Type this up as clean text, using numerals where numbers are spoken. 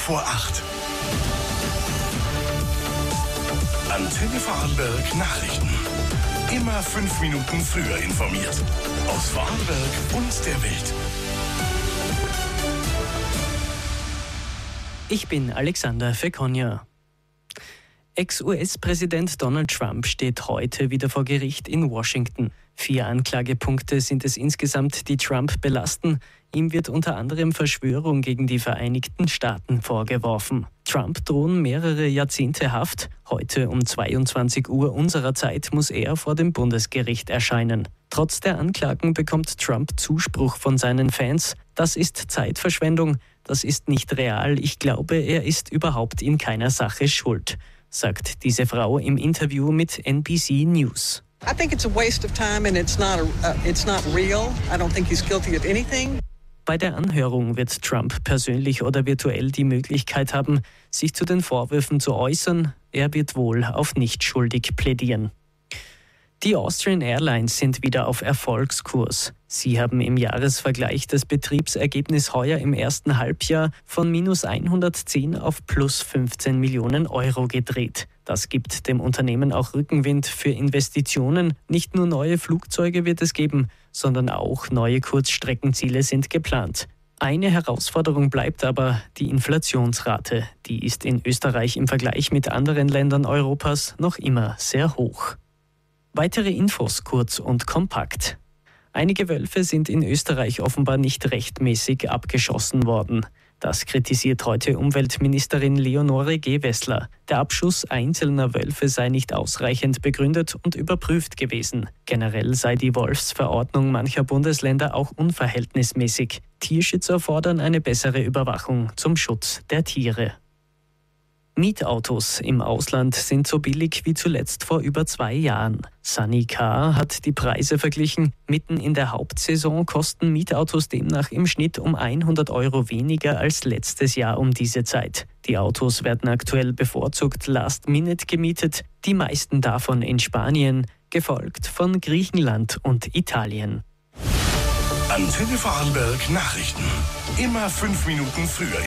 vor 8. Antenne Vorarlberg Nachrichten. Immer 5 Minuten früher informiert. Aus Vorarlberg und der Welt. Ich bin Alexander Fekonja. Ex-US-Präsident Donald Trump steht heute wieder vor Gericht in Washington. 4 Anklagepunkte sind es insgesamt, die Trump belasten. Ihm wird unter anderem Verschwörung gegen die Vereinigten Staaten vorgeworfen. Trump drohen mehrere Jahrzehnte Haft. Heute um 22 Uhr unserer Zeit muss er vor dem Bundesgericht erscheinen. Trotz der Anklagen bekommt Trump Zuspruch von seinen Fans. Das ist Zeitverschwendung, das ist nicht real. Ich glaube, er ist überhaupt in keiner Sache schuld, sagt diese Frau im Interview mit NBC News. I think it's a waste of time and it's not real. I don't think he's guilty of anything. Bei der Anhörung wird Trump persönlich oder virtuell die Möglichkeit haben, sich zu den Vorwürfen zu äußern. Er wird wohl auf nicht schuldig plädieren. Die Austrian Airlines sind wieder auf Erfolgskurs. Sie haben im Jahresvergleich das Betriebsergebnis heuer im ersten Halbjahr von minus 110 auf plus 15 Millionen Euro gedreht. Das gibt dem Unternehmen auch Rückenwind für Investitionen. Nicht nur neue Flugzeuge wird es geben, sondern auch neue Kurzstreckenziele sind geplant. Eine Herausforderung bleibt aber die Inflationsrate. Die ist in Österreich im Vergleich mit anderen Ländern Europas noch immer sehr hoch. Weitere Infos kurz und kompakt. Einige Wölfe sind in Österreich offenbar nicht rechtmäßig abgeschossen worden. Das kritisiert heute Umweltministerin Leonore Gewessler. Der Abschuss einzelner Wölfe sei nicht ausreichend begründet und überprüft gewesen. Generell sei die Wolfsverordnung mancher Bundesländer auch unverhältnismäßig. Tierschützer fordern eine bessere Überwachung zum Schutz der Tiere. Mietautos im Ausland sind so billig wie zuletzt vor über 2 Jahren. Sunny Car hat die Preise verglichen. Mitten in der Hauptsaison kosten Mietautos demnach im Schnitt um 100 Euro weniger als letztes Jahr um diese Zeit. Die Autos werden aktuell bevorzugt Last-Minute gemietet, die meisten davon in Spanien, gefolgt von Griechenland und Italien. Antenne Vorarlberg Nachrichten. Immer 5 Minuten früher.